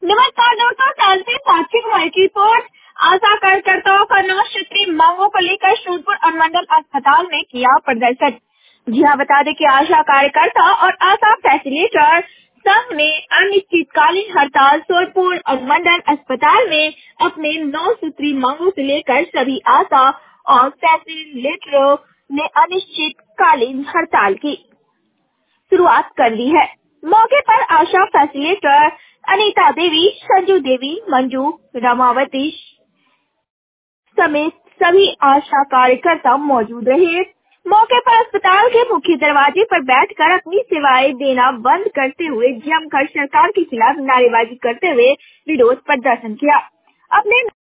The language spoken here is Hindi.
नमस्कार दोस्तों, चलते साक्षी कुमार की रिपोर्ट। आशा कार्यकर्ताओं का 9 सूत्री मांगों को लेकर सूरपुर अनुमंडल अस्पताल में किया प्रदर्शन। जी हाँ, बता दें कि आशा कार्यकर्ता और आशा फैसिलिटेटर संघ ने अनिश्चितकालीन हड़ताल सूरपुर अनुमंडल अस्पताल में अपने 9 सूत्री मांगों से लेकर सभी आशा और फैसिलिटेटरों ने अनिश्चितकालीन हड़ताल की शुरुआत कर दी है। मौके पर आशा फैसिलिटेटर अनीता देवी, संजू देवी, मंजू, रमावती समेत सभी आशा कार्यकर्ता मौजूद रहे। मौके पर अस्पताल के मुख्य दरवाजे पर बैठकर अपनी सेवाएं देना बंद करते हुए जमकर सरकार के खिलाफ नारेबाजी करते हुए विरोध प्रदर्शन किया। अपने